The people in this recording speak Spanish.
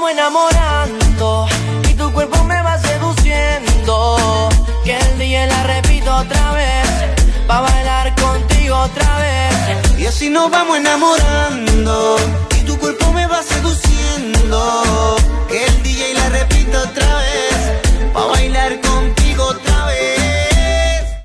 vamos enamorando y tu cuerpo me va seduciendo. Que el día la repito otra vez, pa' bailar contigo otra vez. Y así nos vamos enamorando y tu cuerpo me